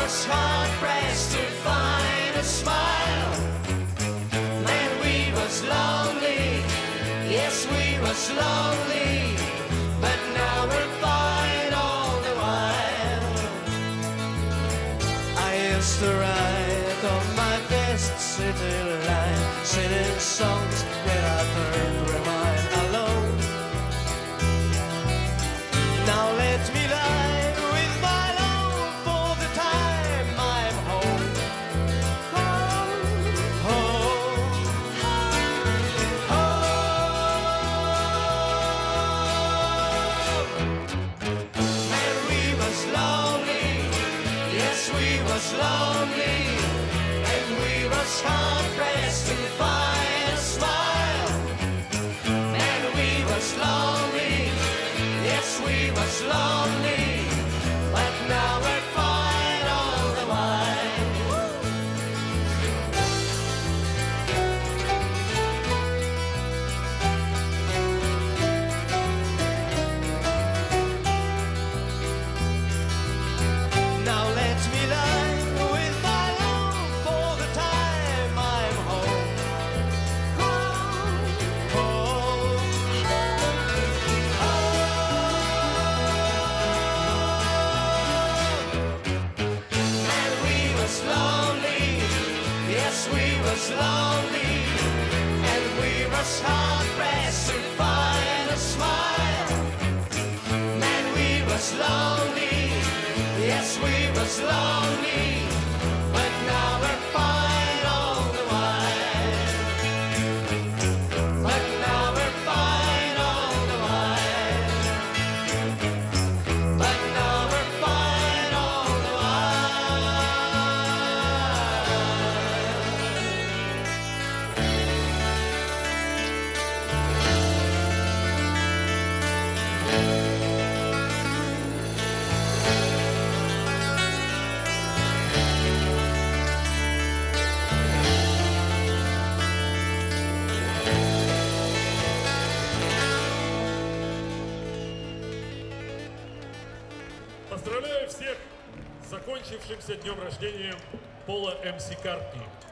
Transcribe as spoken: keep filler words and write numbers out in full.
was hard-pressed to find a smile. Man, we was lonely, yes, we was lonely, but now we're fine all the while. I used to write on my best city line, singing songs when I turned to mine alone. Now let me lie with my love for the time I'm home. Home, home, home. Man, we was lonely, yes, we was lonely, and we was hard-pressed to find a smile. Man, we was lonely, yes, we was lonely, but now we're fine all the while. Now let me lie with my love for the time I'm home. Home, home, and we was lonely, yes, we was lonely, and we was hard-pressed to find a smile. Man, we was lonely, yes, we was lonely, but now we're fine all the while. But now we're fine all the while. But now we're fine all the while. Поздравляю всех с закончившимся днем рождения Пола Эм Си Картни.